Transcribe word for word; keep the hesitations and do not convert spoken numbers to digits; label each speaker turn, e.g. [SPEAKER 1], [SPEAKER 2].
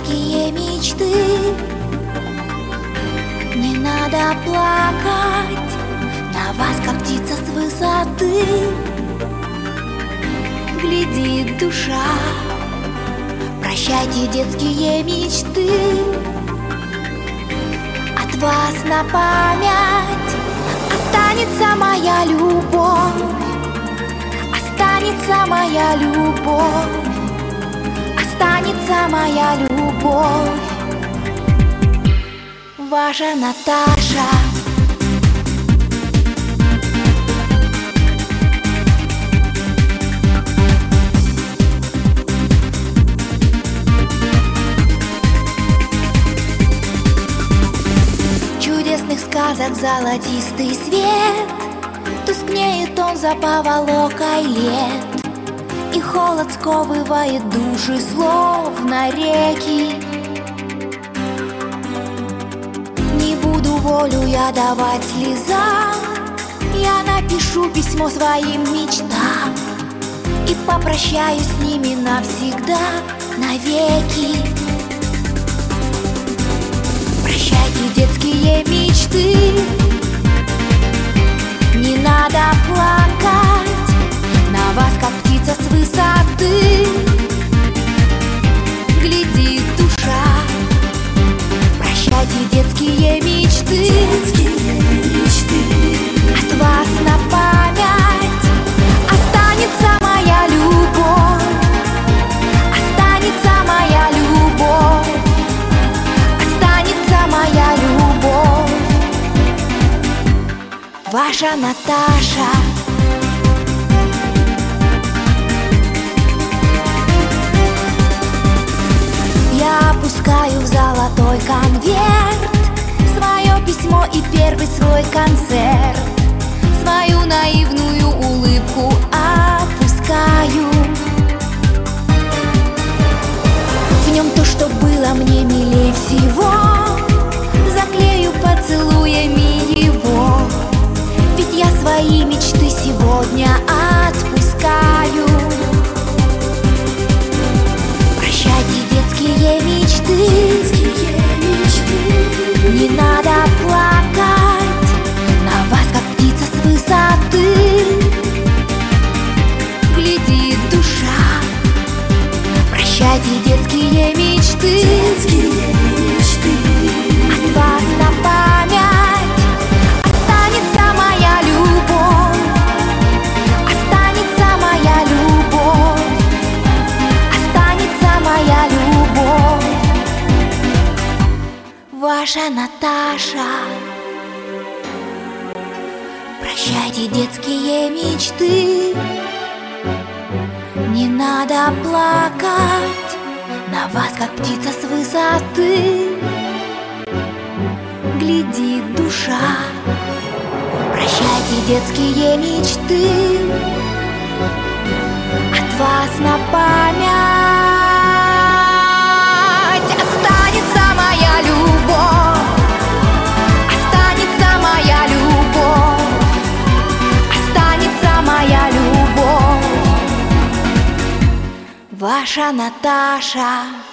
[SPEAKER 1] детские мечты. Не надо плакать, на вас как птица с высоты глядит душа. Прощайте детские мечты, от вас на память останется моя любовь, останется моя любовь, останется моя любовь. Ваша Наташа. Чудесных сказок золотистый свет, тускнеет он за поволокой лет, и холод сковывает души, словно реки. Не буду волю я давать слезам, я напишу письмо своим мечтам и попрощаюсь с ними навсегда, навеки. Прощайте детские мечты, не надо плакать, на вас как птица с высоты глядит душа. Прощайте детские мечты, детские мечты. От вас на память останется моя любовь, останется моя любовь, останется моя любовь. Ваша Наташа. Я опускаю в золотой конверт свое письмо и первый свой концерт, свою наивную улыбку опускаю. В нем то, что было мне милей всего, заклею поцелуями его, ведь я свои мечты сегодня отпускаю. Детские мечты, детские мечты. Не надо плакать, на вас как птица с высоты глядит душа. Прощайте детские мечты, детские мечты. От вас на память останется моя любовь, останется моя любовь, останется моя любовь. Ваша Наташа. Прощайте детские мечты, не надо плакать, на вас как птица с высоты глядит душа. Прощайте детские мечты, от вас на память ваша Наташа.